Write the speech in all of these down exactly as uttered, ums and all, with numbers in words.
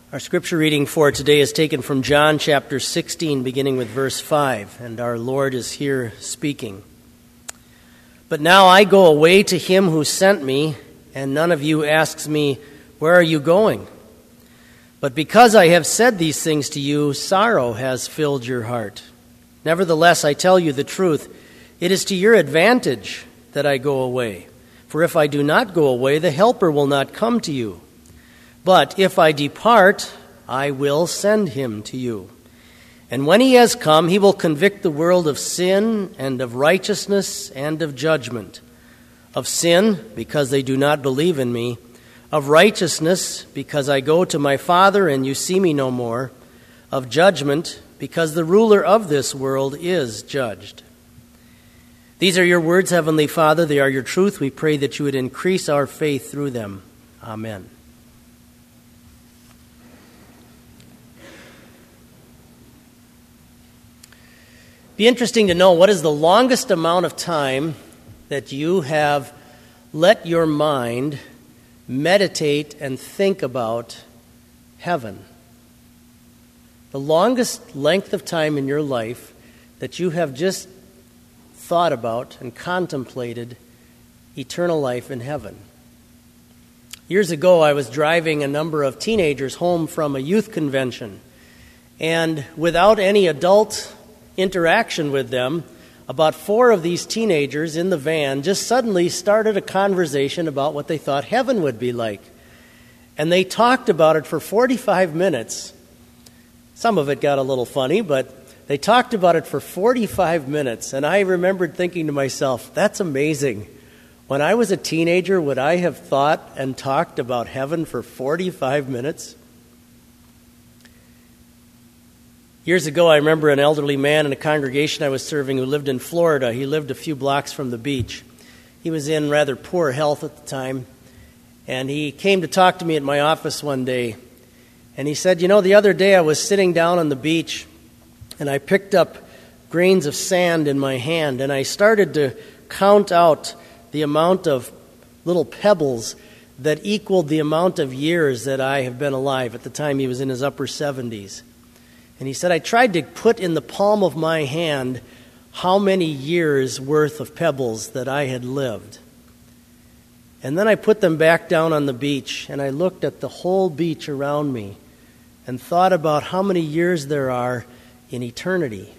Our scripture reading for today is taken from John chapter sixteen, beginning with verse five, and our Lord is here speaking. But now I go away to him who sent me, and none of you asks me, where are you going? But because I have said these things to you, sorrow has filled your heart. Nevertheless, I tell you the truth, it is to your advantage that I go away. For if I do not go away, the Helper will not come to you. But if I depart, I will send him to you. And when he has come, he will convict the world of sin and of righteousness and of judgment. Of sin, because they do not believe in me. Of righteousness, because I go to my Father and you see me no more. Of judgment, because the ruler of this world is judged. These are your words, Heavenly Father. They are your truth. We pray that you would increase our faith through them. Amen. Be interesting to know, what is the longest amount of time that you have let your mind meditate and think about heaven? The longest length of time in your life that you have just thought about and contemplated eternal life in heaven. Years ago, I was driving a number of teenagers home from a youth convention, and without any adult interaction with them, about four of these teenagers in the van just suddenly started a conversation about what they thought heaven would be like. And they talked about it for forty-five minutes. Some of it got a little funny, but they talked about it for forty-five minutes. And I remembered thinking to myself, that's amazing. When I was a teenager, would I have thought and talked about heaven for forty-five minutes? Years ago, I remember an elderly man in a congregation I was serving who lived in Florida. He lived a few blocks from the beach. He was in rather poor health at the time, and he came to talk to me at my office one day. And he said, you know, the other day I was sitting down on the beach, and I picked up grains of sand in my hand, and I started to count out the amount of little pebbles that equaled the amount of years that I have been alive. At the time, he was in his upper seventies. And he said, I tried to put in the palm of my hand how many years worth of pebbles that I had lived. And then I put them back down on the beach, and I looked at the whole beach around me and thought about how many years there are in eternity.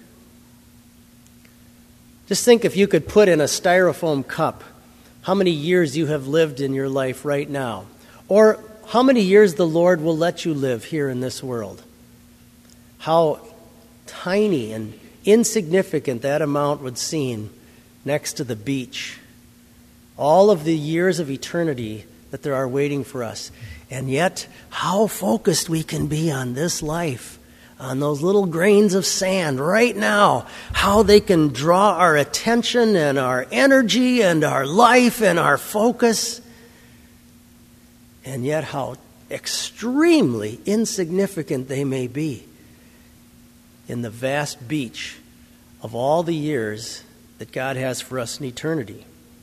Just think, if you could put in a styrofoam cup how many years you have lived in your life right now, or how many years the Lord will let you live here in this world. How tiny and insignificant that amount would seem next to the beach. All of the years of eternity that there are waiting for us. And yet, how focused we can be on this life, on those little grains of sand right now. How they can draw our attention and our energy and our life and our focus. And yet, how extremely insignificant they may be in the vast beach of all the years that God has for us in eternity.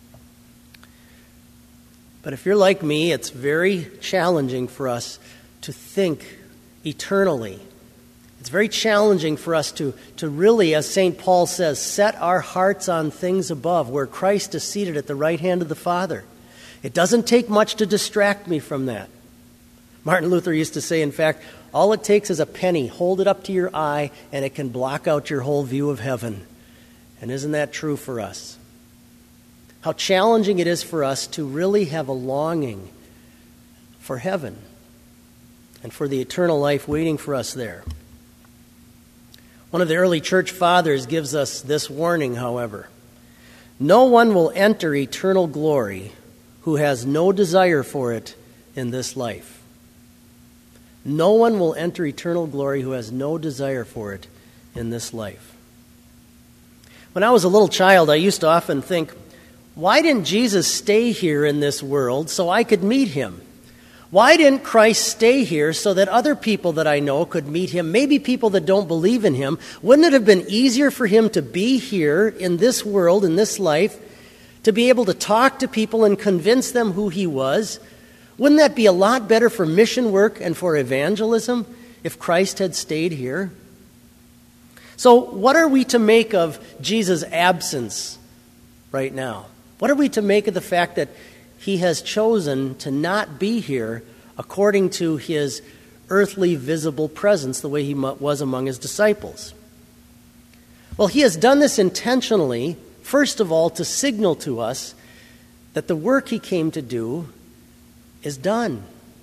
But if you're like me, it's very challenging for us to think eternally. It's very challenging for us to, to really, as Saint Paul says, set our hearts on things above, where Christ is seated at the right hand of the Father. It doesn't take much to distract me from that. Martin Luther used to say, in fact, all it takes is a penny. Hold it up to your eye, and it can block out your whole view of heaven. And isn't that true for us? How challenging it is for us to really have a longing for heaven and for the eternal life waiting for us there. One of the early church fathers gives us this warning, however. No one will enter eternal glory who has no desire for it in this life. No one will enter eternal glory who has no desire for it in this life. When I was a little child, I used to often think, why didn't Jesus stay here in this world so I could meet him? Why didn't Christ stay here so that other people that I know could meet him, maybe people that don't believe in him? Wouldn't it have been easier for him to be here in this world, in this life, to be able to talk to people and convince them who he was? Wouldn't that be a lot better for mission work and for evangelism if Christ had stayed here? So what are we to make of Jesus' absence right now? What are we to make of the fact that he has chosen to not be here according to his earthly visible presence the way he was among his disciples? Well, he has done this intentionally, first of all, to signal to us that the work he came to do is done.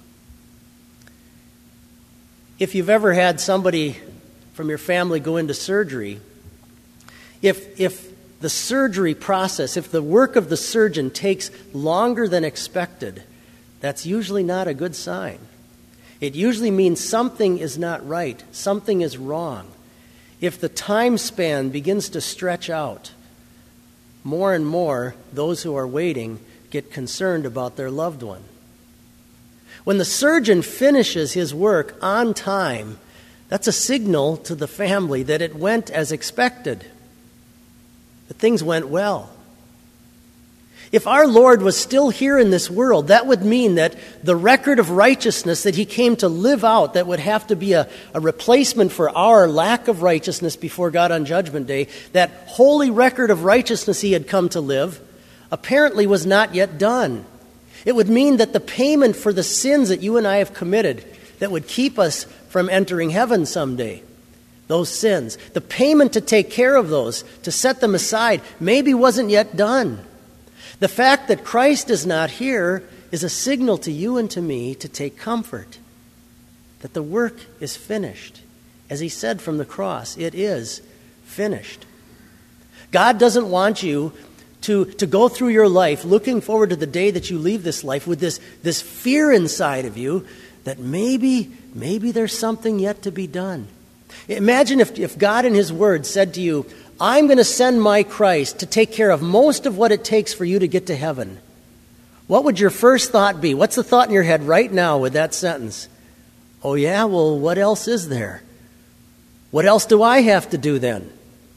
If you've ever had somebody from your family go into surgery, if if the surgery process, if the work of the surgeon takes longer than expected, that's usually not a good sign. It usually means something is not right, something is wrong. If the time span begins to stretch out, more and more those who are waiting get concerned about their loved one. When the surgeon finishes his work on time, that's a signal to the family that it went as expected, that things went well. If our Lord was still here in this world, that would mean that the record of righteousness that he came to live out, that would have to be a, a replacement for our lack of righteousness before God on Judgment Day, that holy record of righteousness he had come to live, apparently was not yet done. It would mean that the payment for the sins that you and I have committed that would keep us from entering heaven someday, those sins, the payment to take care of those, to set them aside, maybe wasn't yet done. The fact that Christ is not here is a signal to you and to me to take comfort, that the work is finished. As he said from the cross, it is finished. God doesn't want you to, to go through your life looking forward to the day that you leave this life with this, this fear inside of you that maybe, maybe there's something yet to be done. Imagine if, if God in his word said to you, I'm going to send my Christ to take care of most of what it takes for you to get to heaven. What would your first thought be? What's the thought in your head right now with that sentence? Oh yeah, well, what else is there? What else do I have to do then?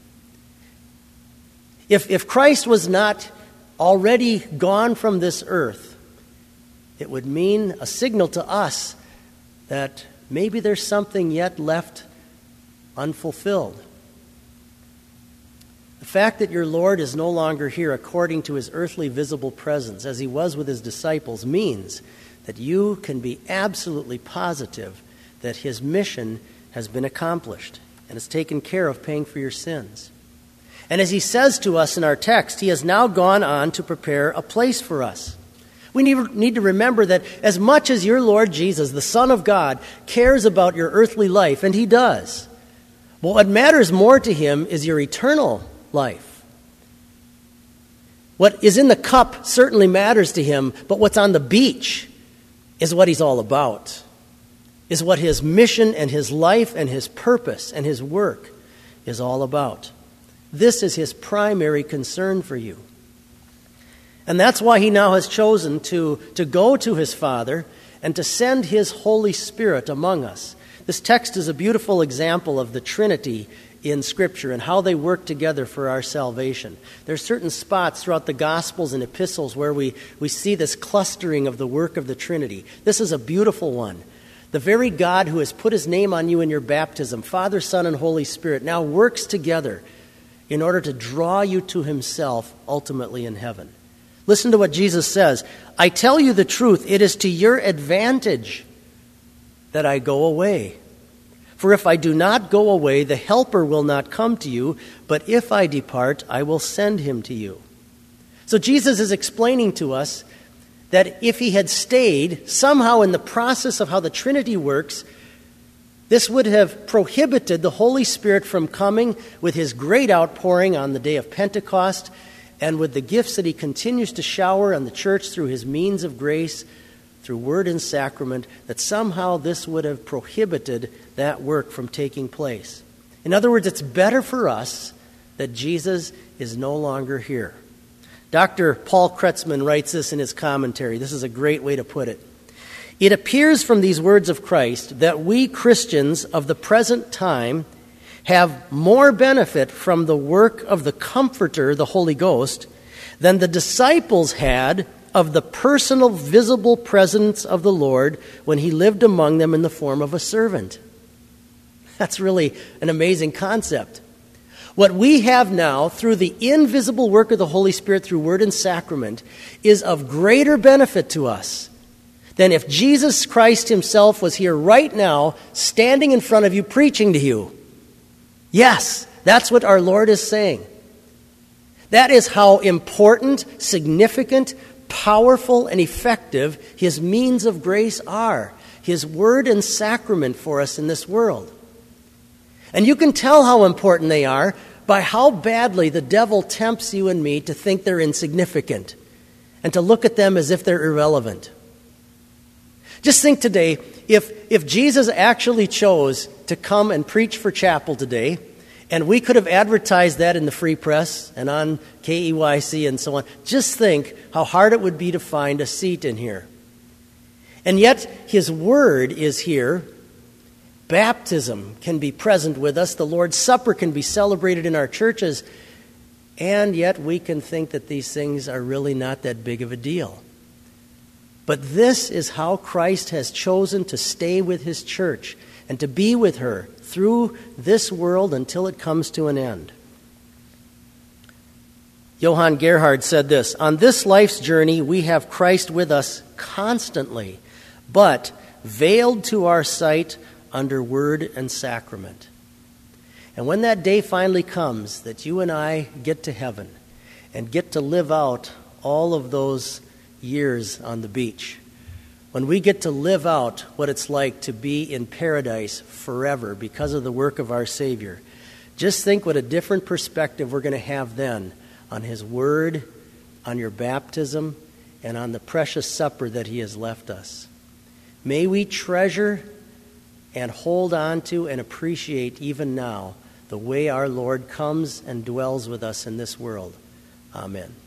If, if Christ was not already gone from this earth, it would mean a signal to us that maybe there's something yet left unfulfilled. The fact that your Lord is no longer here according to his earthly visible presence, as he was with his disciples, means that you can be absolutely positive that his mission has been accomplished and has taken care of paying for your sins. And as he says to us in our text, he has now gone on to prepare a place for us. We need, need to remember that as much as your Lord Jesus, the Son of God, cares about your earthly life, and he does, but what matters more to him is your eternal life. What is in the cup certainly matters to him, but what's on the beach is what he's all about, is what his mission and his life and his purpose and his work is all about. This is his primary concern for you. And that's why he now has chosen to, to go to his Father and to send his Holy Spirit among us. This text is a beautiful example of the Trinity in Scripture and how they work together for our salvation. There are certain spots throughout the Gospels and epistles where we, we see this clustering of the work of the Trinity. This is a beautiful one. The very God who has put his name on you in your baptism, Father, Son, and Holy Spirit, now works together in order to draw you to himself ultimately in heaven. Listen to what Jesus says. I tell you the truth, it is to your advantage that I go away. For if I do not go away, the Helper will not come to you, but if I depart, I will send him to you. So Jesus is explaining to us that if he had stayed, somehow in the process of how the Trinity works, this would have prohibited the Holy Spirit from coming with his great outpouring on the day of Pentecost and with the gifts that he continues to shower on the church through his means of grace, through word and sacrament, that somehow this would have prohibited that work from taking place. In other words, it's better for us that Jesus is no longer here. Doctor Paul Kretzmann writes this in his commentary. This is a great way to put it. It appears from these words of Christ that we Christians of the present time have more benefit from the work of the Comforter, the Holy Ghost, than the disciples had of the personal, visible presence of the Lord when he lived among them in the form of a servant. That's really an amazing concept. What we have now, through the invisible work of the Holy Spirit through word and sacrament, is of greater benefit to us than if Jesus Christ himself was here right now, standing in front of you, preaching to you. Yes, that's what our Lord is saying. That is how important, significant, powerful, and effective his means of grace are. His word and sacrament for us in this world. And you can tell how important they are by how badly the devil tempts you and me to think they're insignificant and to look at them as if they're irrelevant. Just think today, if, if Jesus actually chose to come and preach for chapel today, and we could have advertised that in the free press and on K E Y C and so on, just think how hard it would be to find a seat in here. And yet, his word is here. Baptism can be present with us. The Lord's Supper can be celebrated in our churches. And yet we can think that these things are really not that big of a deal. But this is how Christ has chosen to stay with his church and to be with her through this world until it comes to an end. Johann Gerhard said this, "On this life's journey we have Christ with us constantly, but veiled to our sight under word and sacrament." And when that day finally comes that you and I get to heaven and get to live out all of those years on the beach, when we get to live out what it's like to be in paradise forever because of the work of our Savior, just think what a different perspective we're going to have then on his word, on your baptism, and on the precious supper that he has left us. May we treasure and hold on to and appreciate even now the way our Lord comes and dwells with us in this world. Amen.